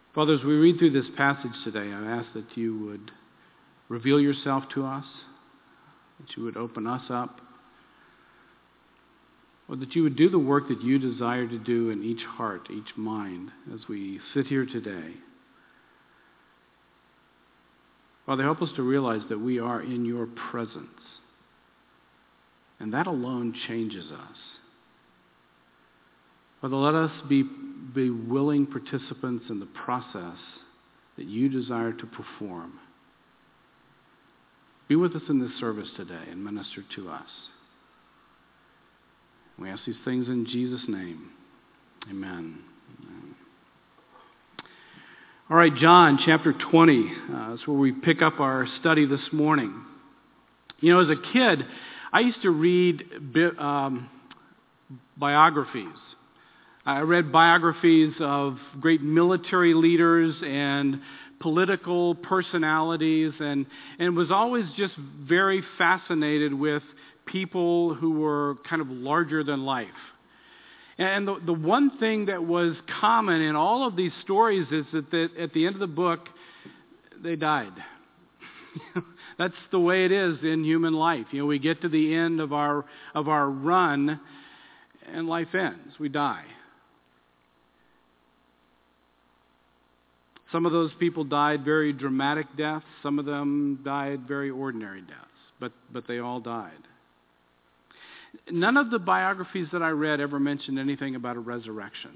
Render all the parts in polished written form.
Father, as we read through this passage today, I ask that you would reveal yourself to us, that you would open us up, or that you would do the work that you desire to do in each heart, each mind, as we sit here today. Father, help us to realize that we are in your presence, and that alone changes us. Father, let us be willing participants in the process that you desire to perform. Be with us in this service today and minister to us. We ask these things in Jesus' name. Amen. All right, John chapter 20. That's where we pick up our study this morning. You know, as a kid, I used to read biographies. I read biographies of great military leaders and political personalities and was always just very fascinated with people who were kind of larger than life. And the one thing that was common in all of these stories is that at the end of the book, they died. That's the way it is in human life. You know, we get to the end of our run and life ends. We die. Some of those people died very dramatic deaths. Some of them died very ordinary deaths. But they all died. None of the biographies that I read ever mentioned anything about a resurrection.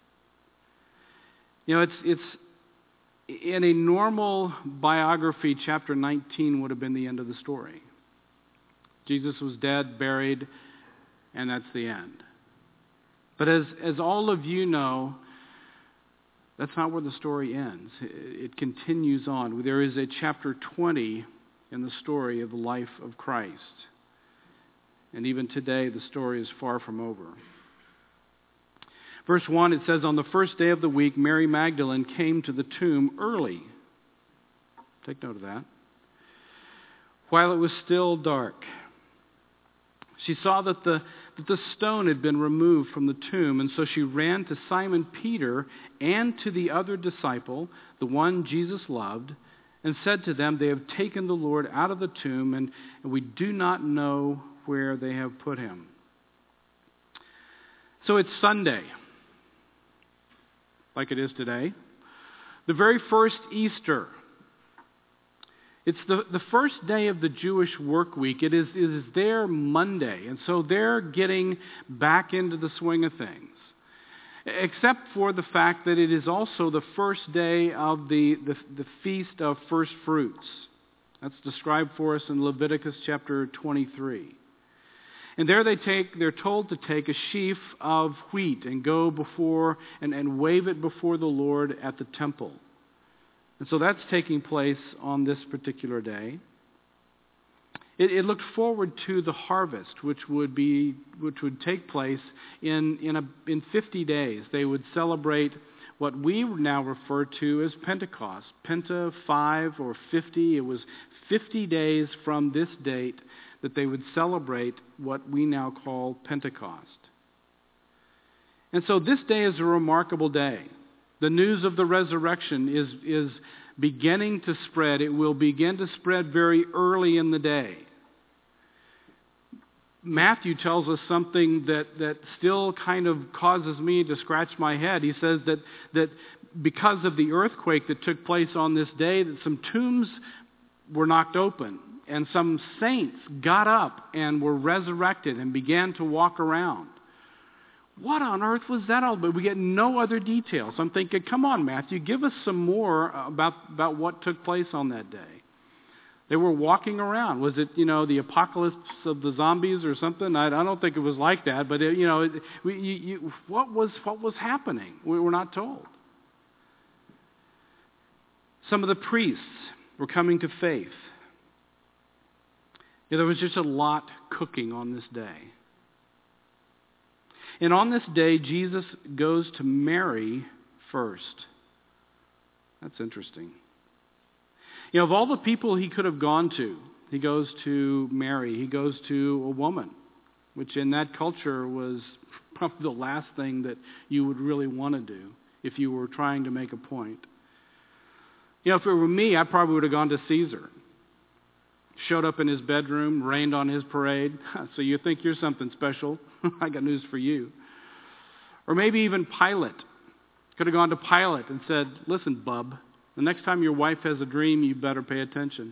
You know, it's in a normal biography, chapter 19 would have been the end of the story. Jesus was dead, buried, and that's the end. But as all of you know, that's not where the story ends. It continues on. There is a chapter 20 in the story of the life of Christ. And even today, the story is far from over. Verse 1, it says, "On the first day of the week, Mary Magdalene came to the tomb early." Take note of that. "While it was still dark. She saw that the stone had been removed from the tomb, and so she ran to Simon Peter and to the other disciple, the one Jesus loved, and said to them, 'They have taken the Lord out of the tomb, and we do not know where they have put him.'" So it's Sunday, like it is today, the very first Easter. It's the first day of the Jewish work week. It is their Monday, and so they're getting back into the swing of things. Except for the fact that it is also the first day of the Feast of First Fruits. That's described for us in Leviticus chapter 23. And there they're told to take a sheaf of wheat and go before and wave it before the Lord at the temple. And so that's taking place on this particular day. It looked forward to the harvest, which would take place in 50 days. They would celebrate what we now refer to as Pentecost. Penta 5 or 50. It was 50 days from this date that they would celebrate what we now call Pentecost. And so this day is a remarkable day. The news of the resurrection is beginning to spread. It will begin to spread very early in the day. Matthew tells us something that still kind of causes me to scratch my head. He says that because of the earthquake that took place on this day, that some tombs were knocked open, and some saints got up and were resurrected and began to walk around. What on earth was that all about? We get no other details. I'm thinking, come on, Matthew, give us some more about what took place on that day. They were walking around. Was it, the apocalypse of the zombies or something? I don't think it was like that, but what was happening? We were not told. Some of the priests were coming to faith. There was just a lot cooking on this day. And on this day, Jesus goes to Mary first. That's interesting. Of all the people he could have gone to, he goes to Mary. He goes to a woman, which in that culture was probably the last thing that you would really want to do if you were trying to make a point. If it were me, I probably would have gone to Caesar. Showed up in his bedroom, rained on his parade. So you think you're something special? I got news for you. Or maybe even Pilate. Could have gone to Pilate and said, listen, bub, the next time your wife has a dream, you better pay attention.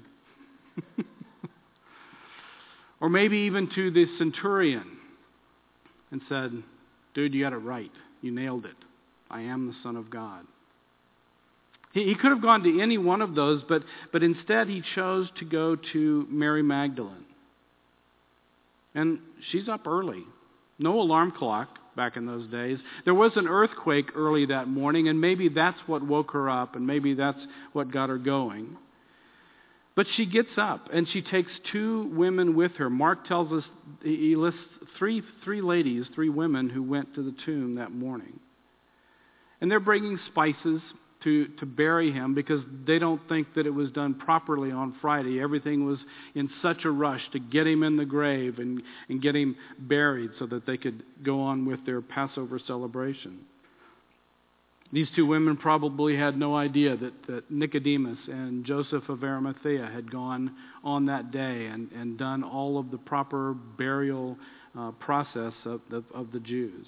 Or maybe even to the centurion and said, dude, you got it right. You nailed it. I am the Son of God. He could have gone to any one of those, but instead he chose to go to Mary Magdalene. And she's up early. No alarm clock back in those days. There was an earthquake early that morning, and maybe that's what woke her up, and maybe that's what got her going. But she gets up, and she takes 2 women with her. Mark tells us, he lists three women who went to the tomb that morning. And they're bringing spices to bury him because they don't think that it was done properly on Friday. Everything was in such a rush to get him in the grave and get him buried so that they could go on with their Passover celebration. These 2 women probably had no idea that Nicodemus and Joseph of Arimathea had gone on that day and done all of the proper burial process of the Jews.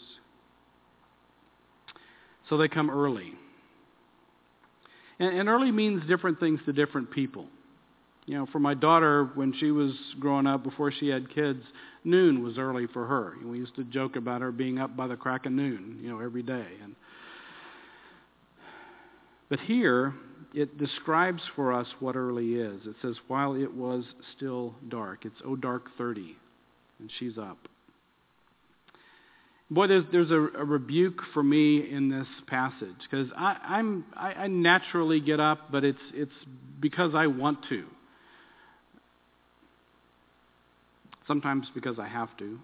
So they come early. And early means different things to different people. For my daughter, when she was growing up, before she had kids, noon was early for her. We used to joke about her being up by the crack of noon, every day. But here, it describes for us what early is. It says, while it was still dark. It's dark 30, and she's up. Boy, there's a rebuke for me in this passage because I naturally get up, but it's because I want to. Sometimes because I have to.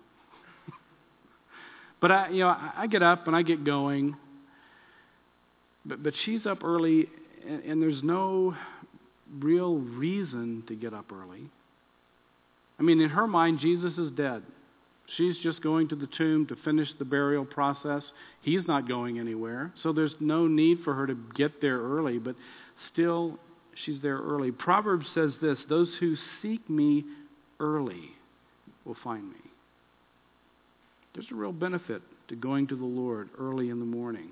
But I get up and I get going. But she's up early, and there's no real reason to get up early. I mean, in her mind, Jesus is dead. She's just going to the tomb to finish the burial process. He's not going anywhere. So there's no need for her to get there early, but still she's there early. Proverbs says this, those who seek me early will find me. There's a real benefit to going to the Lord early in the morning.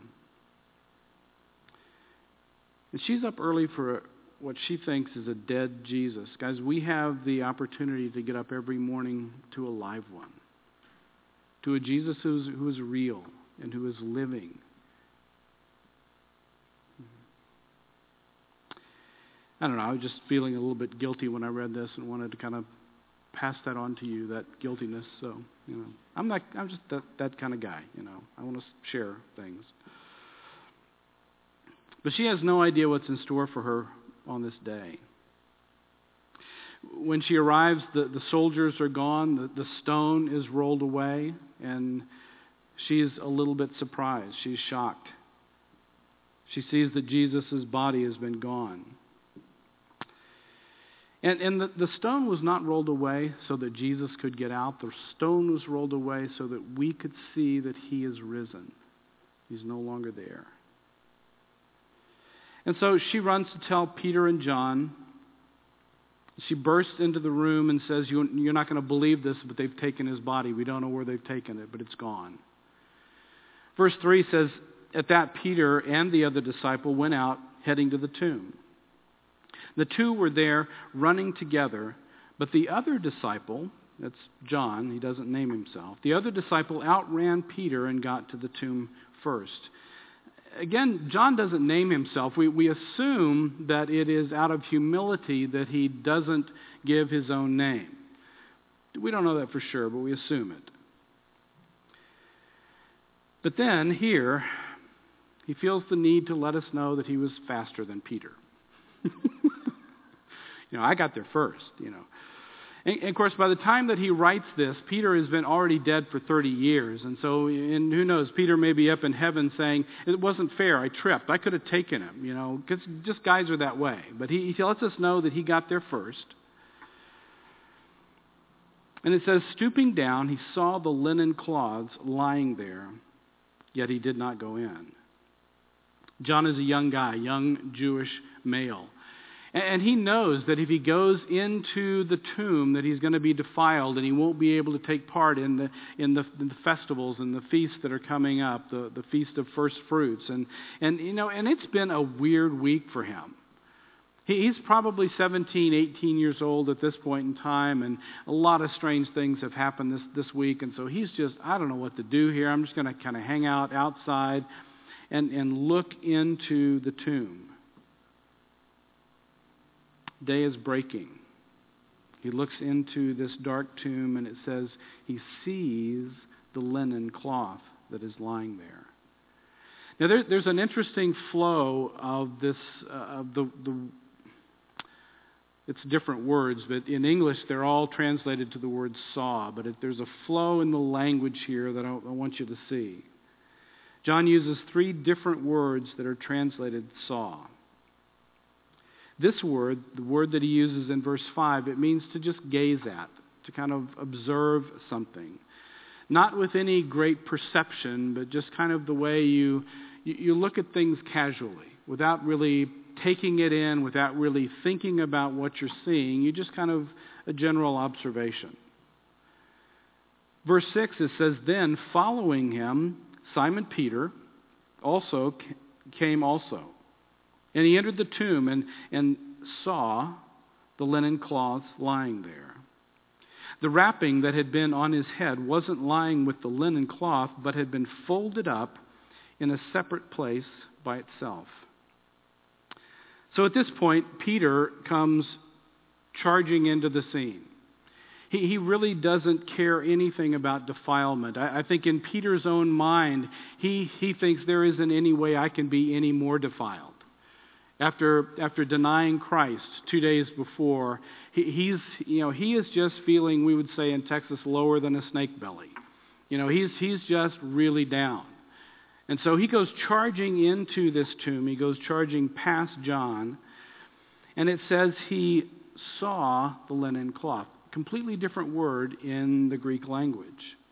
And she's up early for what she thinks is a dead Jesus. Guys, we have the opportunity to get up every morning to a live one. To a Jesus who is real and who is living. I don't know, I was just feeling a little bit guilty when I read this and wanted to kind of pass that on to you, that guiltiness. So, I'm just that kind of guy, I want to share things. But she has no idea what's in store for her on this day. When she arrives, the soldiers are gone, the stone is rolled away, and she's a little bit surprised. She's shocked. She sees that Jesus' body has been gone. And the stone was not rolled away so that Jesus could get out. The stone was rolled away so that we could see that he is risen. He's no longer there. And so she runs to tell Peter and John. She bursts into the room and says, you're not going to believe this, but they've taken his body. We don't know where they've taken it, but it's gone. Verse 3 says, at that Peter and the other disciple went out, heading to the tomb. The 2 were there running together, but the other disciple, that's John, he doesn't name himself, the other disciple outran Peter and got to the tomb first. Again, John doesn't name himself. We assume that it is out of humility that he doesn't give his own name. We don't know that for sure, but we assume it. But then here, he feels the need to let us know that he was faster than Peter. I got there first, And of course, by the time that he writes this, Peter has been already dead for 30 years. And so, and who knows, Peter may be up in heaven saying, it wasn't fair, I tripped, I could have taken him, because just guys are that way. But he lets us know that he got there first. And it says, stooping down, he saw the linen cloths lying there, yet he did not go in. John is a young guy, young Jewish male. And he knows that if he goes into the tomb that he's going to be defiled and he won't be able to take part in the festivals and the feasts that are coming up, the Feast of First Fruits. And it's been a weird week for him. He's probably 17, 18 years old at this point in time, and a lot of strange things have happened this week. And so he's just, I don't know what to do here. I'm just going to kind of hang out outside and look into the tomb. Day is breaking. He looks into this dark tomb, and it says he sees the linen cloth that is lying there. Now, there's an interesting flow of this, it's different words, but in English they're all translated to the word saw, but there's a flow in the language here that I want you to see. John uses 3 different words that are translated saw. This word, the word that he uses in verse 5, it means to just gaze at, to kind of observe something. Not with any great perception, but just kind of the way you look at things casually, without really taking it in, without really thinking about what you're seeing. You just kind of a general observation. Verse 6, it says, then following him, Simon Peter also came also. And he entered the tomb and saw the linen cloths lying there. The wrapping that had been on his head wasn't lying with the linen cloth, but had been folded up in a separate place by itself. So at this point, Peter comes charging into the scene. He really doesn't care anything about defilement. I think in Peter's own mind, he thinks there isn't any way I can be any more defiled. After denying Christ 2 days before, he is just feeling, we would say in Texas, lower than a snake belly. He's just really down. And so he goes charging into this tomb. He goes charging past John. And it says he saw the linen cloth. Completely different word in the Greek language.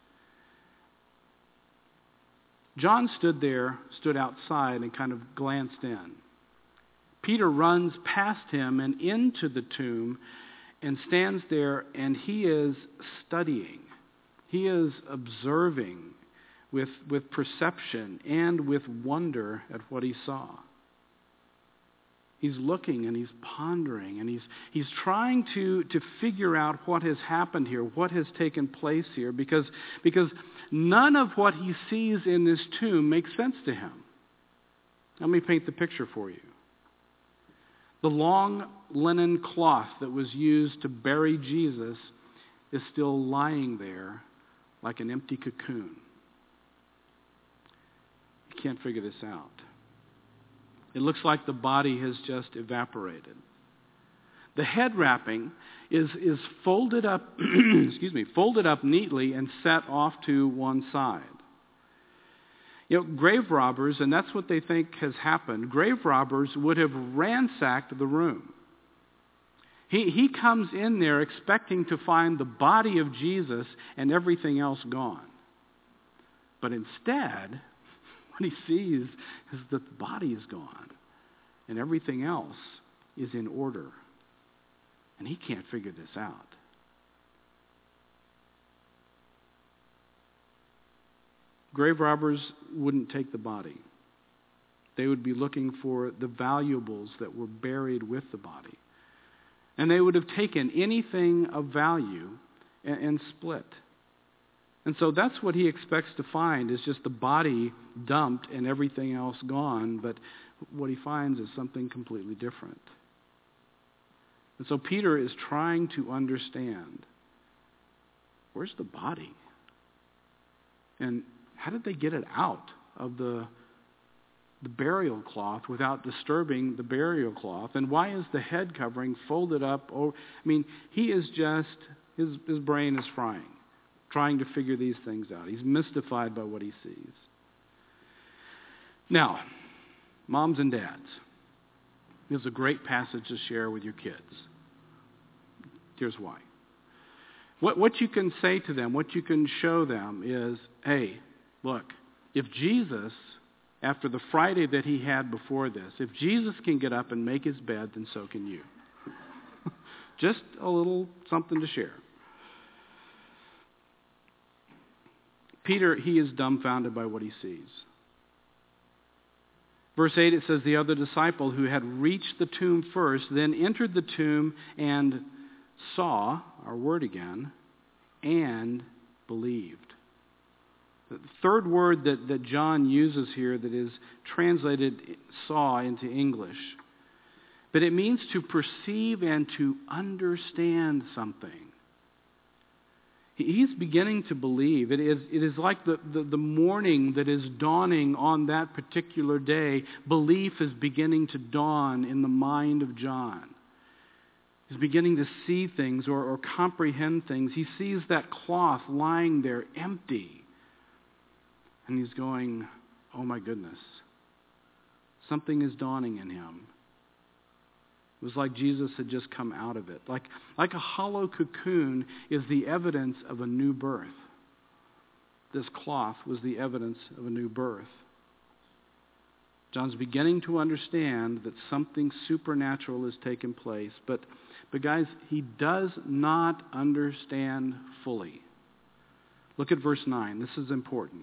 John stood outside and kind of glanced in. Peter runs past him and into the tomb and stands there, and he is studying. He is observing with perception and with wonder at what he saw. He's looking and he's pondering and he's trying to figure out what has happened here, what has taken place here, because none of what he sees in this tomb makes sense to him. Let me paint the picture for you. The long linen cloth that was used to bury Jesus is still lying there like an empty cocoon. You can't figure this out. It looks like the body has just evaporated. The head wrapping is folded up, folded up neatly and set off to one side. Grave robbers, and that's what they think has happened, grave robbers would have ransacked the room. He comes in there expecting to find the body of Jesus and everything else gone. But instead, what he sees is that the body is gone and everything else is in order. And he can't figure this out. Grave robbers wouldn't take the body. They would be looking for the valuables that were buried with the body. And they would have taken anything of value and split. And so that's what he expects to find, is just the body dumped and everything else gone. But what he finds is something completely different. And so Peter is trying to understand, where's the body? And how did they get it out of the burial cloth without disturbing the burial cloth? And why is the head covering folded up? He is just, his brain is frying, trying to figure these things out. He's mystified by what he sees. Now, moms and dads, this is a great passage to share with your kids. Here's why. What you can say to them, what you can show them is, hey, look, if Jesus after the Friday that he had before this. If Jesus can get up and make his bed, then so can you. Just a little something to share. Peter, he is dumbfounded by what he sees. Verse 8, it says, the other disciple who had reached the tomb first, then entered the tomb and saw, our word again, and believed. The third word that John uses here that is translated saw into English. But it means to perceive and to understand something. He's beginning to believe. It is like the morning that is dawning on that particular day. Belief is beginning to dawn in the mind of John. He's beginning to see things or comprehend things. He sees that cloth lying there empty. And he's going, oh my goodness. Something is dawning in him. It was like Jesus had just come out of it. Like a hollow cocoon is the evidence of a new birth. This cloth was the evidence of a new birth. John's beginning to understand that something supernatural has taken place. But guys, he does not understand fully. Look at verse 9. This is important.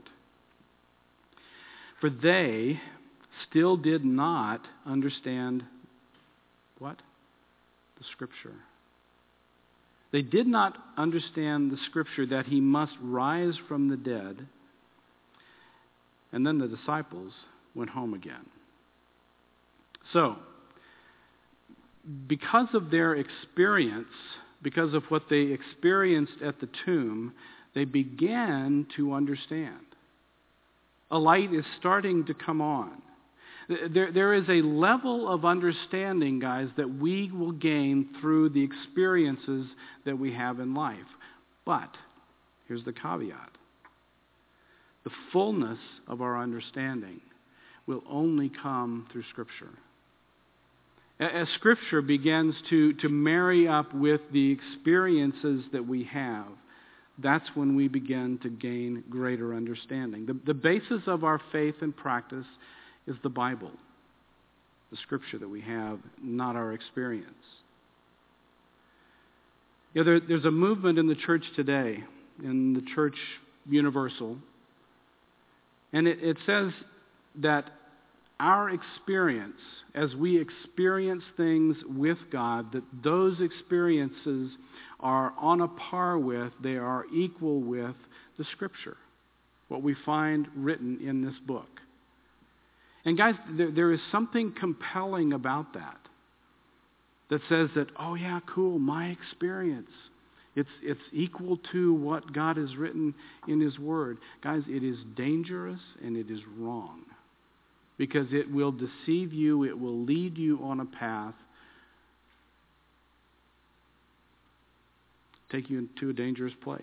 For they still did not understand what? The Scripture. They did not understand the Scripture that he must rise from the dead. And then the disciples went home again. So, because of their experience, because of what they experienced at the tomb, they began to understand. A light is starting to come on. There is a level of understanding, guys, that we will gain through the experiences that we have in life. But, here's the caveat. The fullness of our understanding will only come through Scripture. As Scripture begins to marry up with the experiences that we have, that's when we begin to gain greater understanding. The basis of our faith and practice is the Bible, the Scripture that we have, not our experience. You know, there's a movement in the church today, in the church universal, and it says that our experience, as we experience things with God, that those experiences are on a par with, they are equal with the Scripture, what we find written in this book. And guys, there is something compelling about that says that, oh yeah, cool, my experience, it's equal to what God has written in His Word. Guys, it is dangerous and it is wrong. Because it will deceive you, it will lead you on a path, take you into a dangerous place.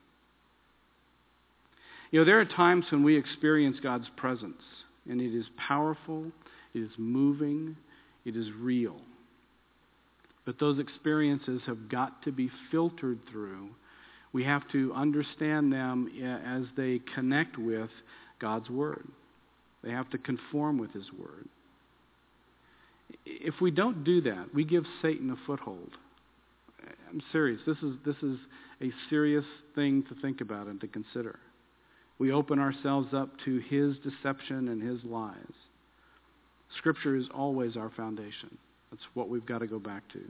You know, there are times when we experience God's presence, and it is powerful, it is moving, it is real. But those experiences have got to be filtered through. We have to understand them as they connect with God's Word. They have to conform with His Word. If we don't do that, we give Satan a foothold. I'm serious. This is a serious thing to think about and to consider. We open ourselves up to his deception and his lies. Scripture is always our foundation. That's what we've got to go back to.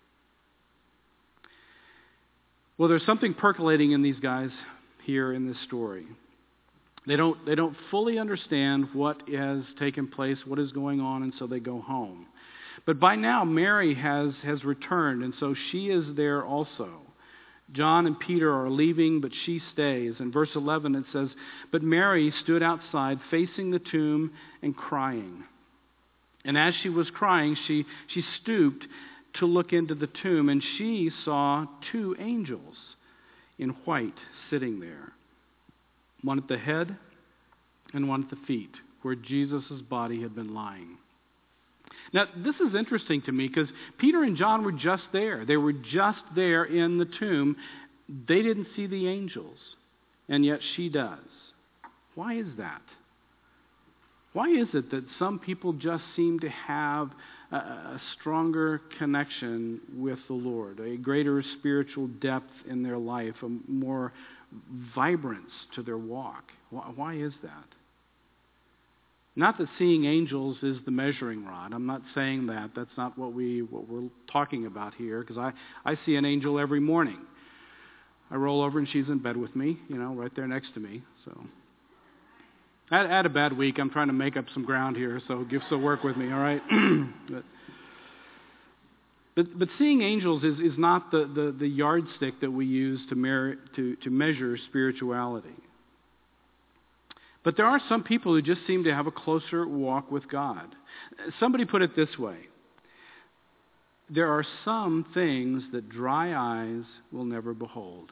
Well, there's something percolating in these guys here in this story. They don't fully understand what has taken place, what is going on, and so they go home. But by now, Mary has returned, and so she is there also. John and Peter are leaving, but she stays. In verse 11 it says, "But Mary stood outside, facing the tomb and crying. And as she was crying, she stooped to look into the tomb, and she saw two angels in white sitting there. One at the head and one at the feet, where Jesus' body had been lying." Now, this is interesting to me because Peter and John were just there. They were just there in the tomb. They didn't see the angels, and yet she does. Why is that? Why is it that some people just seem to have a stronger connection with the Lord, a greater spiritual depth in their life, a more vibrance to their walk? Why is that? Not that seeing angels is the measuring rod. I'm not saying that. That's not what we're talking about here, because I see an angel every morning. I roll over and she's in bed with me, right there next to me. So I had a bad week. I'm trying to make up some ground here, so gifts will work with me, all right? But seeing angels is not the yardstick that we use to measure spirituality. But there are some people who just seem to have a closer walk with God. Somebody put it this way: there are some things that dry eyes will never behold.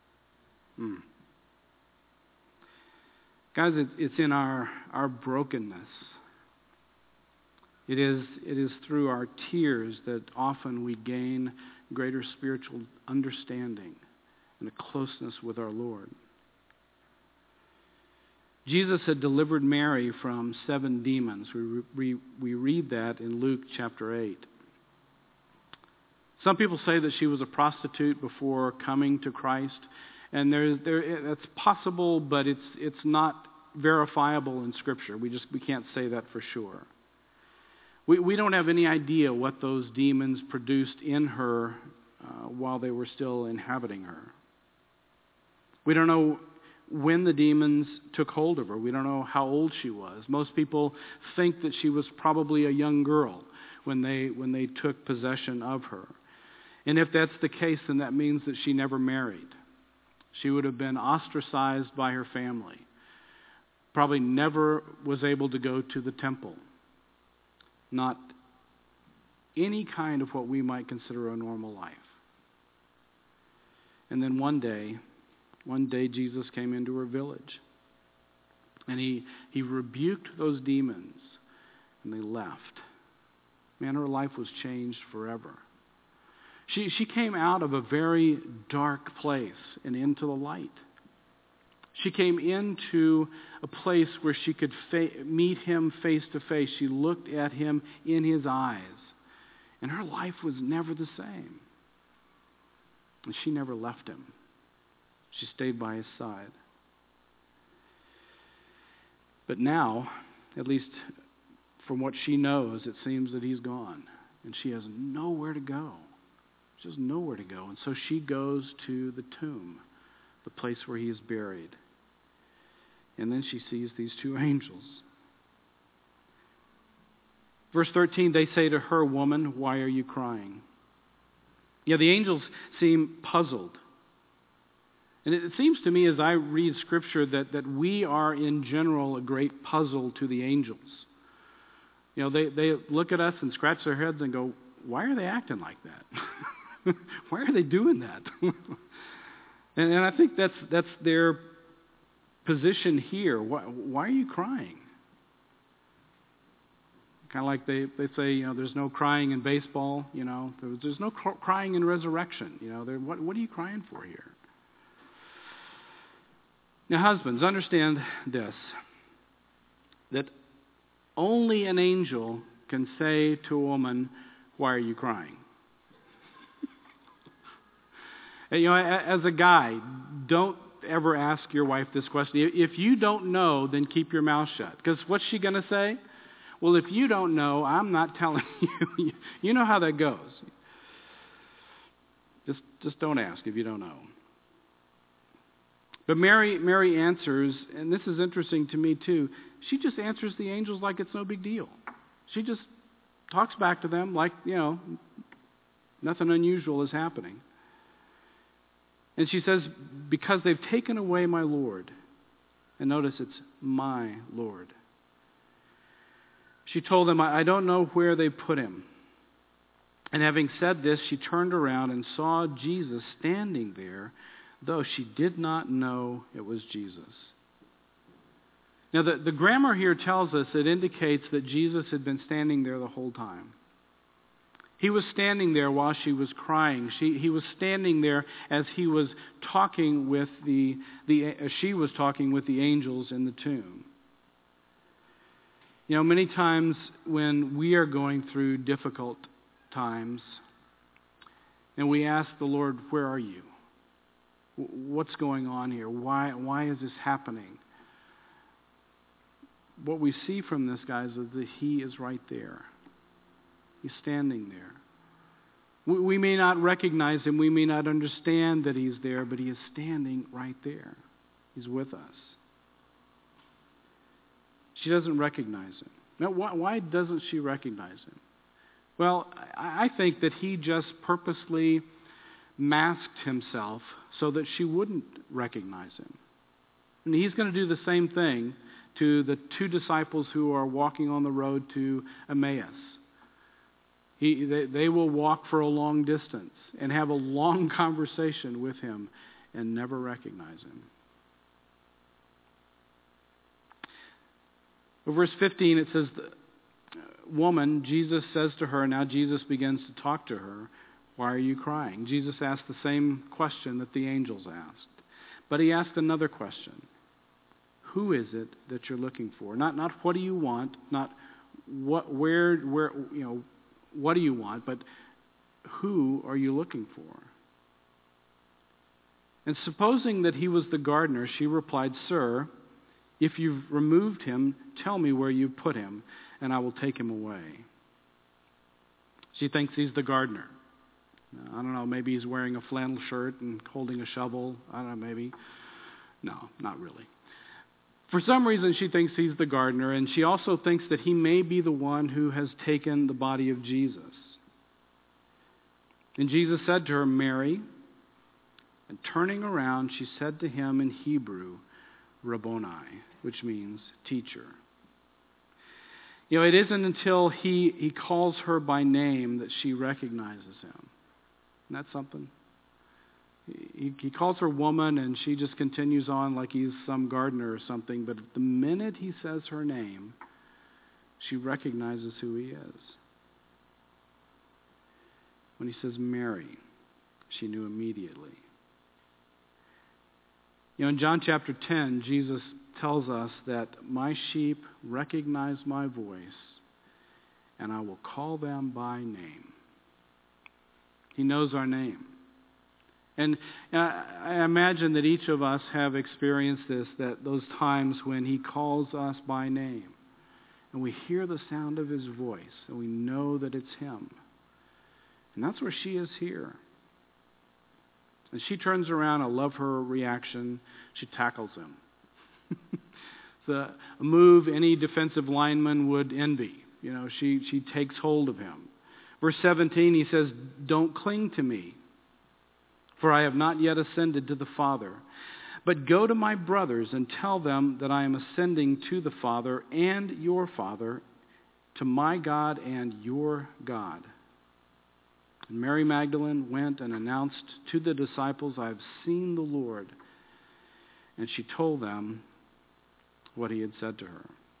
Guys, it's in our brokenness. It is through our tears that often we gain greater spiritual understanding and a closeness with our Lord. Jesus had delivered Mary from 7 demons. We read that in Luke chapter 8. Some people say that she was a prostitute before coming to Christ, and that's possible, but it's not verifiable in Scripture. We can't say that for sure. We don't have any idea what those demons produced in her while they were still inhabiting her. We don't know when the demons took hold of her. We don't know how old she was. Most people think that she was probably a young girl when they took possession of her. And if that's the case, then that means that she never married. She would have been ostracized by her family. Probably never was able to go to the temple. Not any kind of what we might consider a normal life. And then one day Jesus came into her village. And he rebuked those demons, and they left. Man, her life was changed forever. She came out of a very dark place and into the light. She came into a place where she could meet him face to face. She looked at him in his eyes. And her life was never the same. And she never left him. She stayed by his side. But now, at least from what she knows, it seems that he's gone. And she has nowhere to go. She has nowhere to go. And so she goes to the tomb, the place where he is buried. And then she sees these 2 angels. Verse 13, they say to her, "Woman, why are you crying?" Yeah, the angels seem puzzled. And it seems to me as I read Scripture that we are in general a great puzzle to the angels. They look at us and scratch their heads and go, why are they acting like that? Why are they doing that? and I think that's their position here. Why are you crying? Kind of like they say, there's no crying in baseball. There's no crying in resurrection. What are you crying for here? Now, husbands, understand this, that only an angel can say to a woman, "Why are you crying?" And, as a guy, don't ever ask your wife this question. If you don't know, then keep your mouth shut. Because what's she going to say? Well, if you don't know, I'm not telling you. You know how that goes. Just don't ask if you don't know. But Mary answers, and this is interesting to me too, she just answers the angels like it's no big deal. She just talks back to them like, nothing unusual is happening. And she says, because they've taken away my Lord. And notice it's my Lord. She told them, I don't know where they put him. And having said this, she turned around and saw Jesus standing there, though she did not know it was Jesus. Now, the grammar here tells us, it indicates that Jesus had been standing there the whole time. He was standing there while she was crying. He was standing there as he was talking with she was talking with the angels in the tomb. You know, many times when we are going through difficult times and we ask the Lord, where are you? What's going on here? Why is this happening? What we see from this, guys, is that he is right there. He's standing there. We may not recognize him. We may not understand that he's there, but he is standing right there. He's with us. She doesn't recognize him. Now, why doesn't she recognize him? Well, I think that he just purposely masked himself so that she wouldn't recognize him. And he's going to do the same thing to the two disciples who are walking on the road to Emmaus. They will walk for a long distance and have a long conversation with him and never recognize him. In verse 15, it says, woman, Jesus says to her, now Jesus begins to talk to her, why are you crying? Jesus asked the same question that the angels asked. But he asked another question. Who is it that you're looking for? Not what do you want, not what do you want, but who are you looking for? And supposing that he was the gardener, she replied, Sir, if you've removed him, tell me where you put him, and I will take him away. She thinks he's the gardener. I don't know, maybe he's wearing a flannel shirt and holding a shovel. I don't know, maybe. No, not really. For some reason, she thinks he's the gardener, and she also thinks that he may be the one who has taken the body of Jesus. And Jesus said to her, Mary, and turning around, she said to him in Hebrew, Rabboni, which means teacher. You know, it isn't until he calls her by name that she recognizes him. Isn't that something? He calls her woman, and she just continues on like he's some gardener or something. But the minute he says her name, she recognizes who he is. When he says Mary, she knew immediately. You know, in John chapter 10, Jesus tells us that my sheep recognize my voice, and I will call them by name. He knows our name. And I imagine that each of us have experienced this, that those times when he calls us by name, and we hear the sound of his voice, and we know that it's him. And that's where she is here. And she turns around. I love her reaction. She tackles him. It's a move any defensive lineman would envy. You know, she takes hold of him. Verse 17, he says, don't cling to me, for I have not yet ascended to the Father. But go to my brothers and tell them that I am ascending to the Father and your Father, to my God and your God. And Mary Magdalene went and announced to the disciples, I have seen the Lord. And she told them what he had said to her.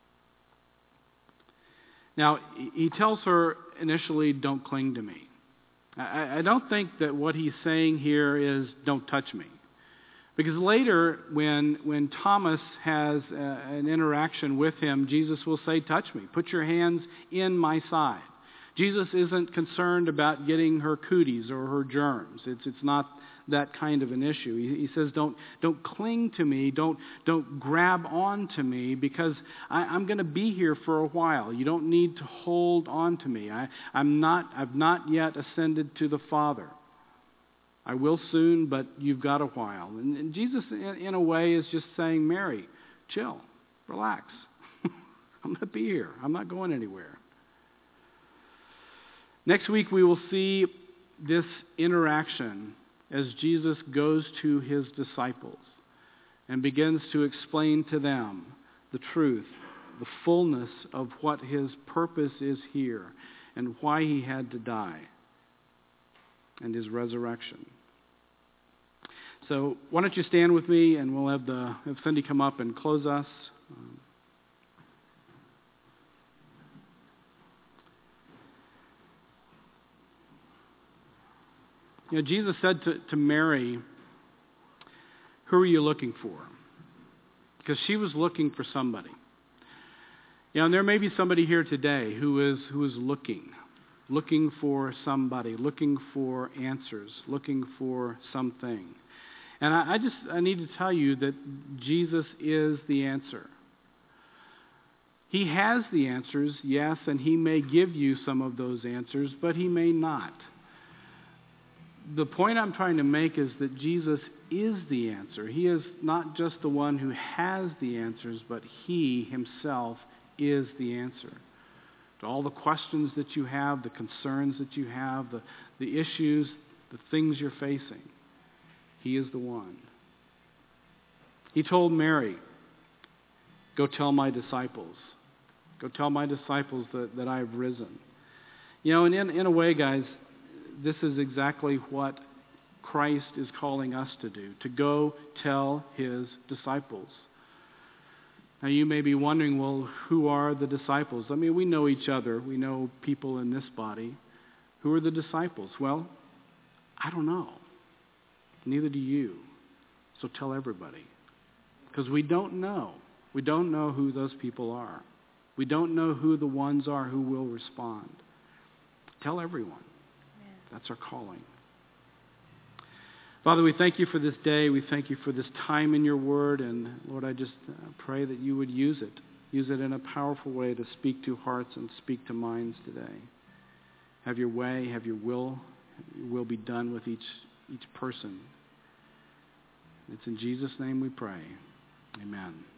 Now, he tells her initially, don't cling to me. I don't think that what he's saying here is, don't touch me. Because later, when Thomas has an interaction with him, Jesus will say, touch me. Put your hands in my side. Jesus isn't concerned about getting her cooties or her germs. It's not that kind of an issue. He says, don't cling to me. Don't grab on to me, because I'm going to be here for a while. You don't need to hold on to me. I've not yet ascended to the Father. I will soon, but you've got a while. And Jesus, in a way, is just saying, Mary, chill, relax. I'm going to be here. I'm not going anywhere. Next week, we will see this interaction as Jesus goes to his disciples and begins to explain to them the truth, the fullness of what his purpose is here and why he had to die and his resurrection. So why don't you stand with me, and we'll have Cindy come up and close us. You know, Jesus said to Mary, who are you looking for? Because she was looking for somebody. And there may be somebody here today who is looking for somebody, looking for answers, looking for something. And I need to tell you that Jesus is the answer. He has the answers, yes, and he may give you some of those answers, but he may not. The point I'm trying to make is that Jesus is the answer. He is not just the one who has the answers, but he himself is the answer to all the questions that you have, the concerns that you have, the issues, the things you're facing. He is the one. He told Mary, go tell my disciples. Go tell my disciples that I have risen. And in a way, guys, this is exactly what Christ is calling us to do, to go tell his disciples. Now you may be wondering, well, who are the disciples? I mean, we know each other. We know people in this body. Who are the disciples? Well, I don't know. Neither do you. So tell everybody. Because we don't know. We don't know who those people are. We don't know who the ones are who will respond. Tell everyone. Amen. That's our calling. Father, we thank you for this day. We thank you for this time in your word. And Lord, I just pray that you would use it. Use it in a powerful way to speak to hearts and speak to minds today. Have your way, have your will. Your will be done with each person. It's in Jesus' name we pray. Amen.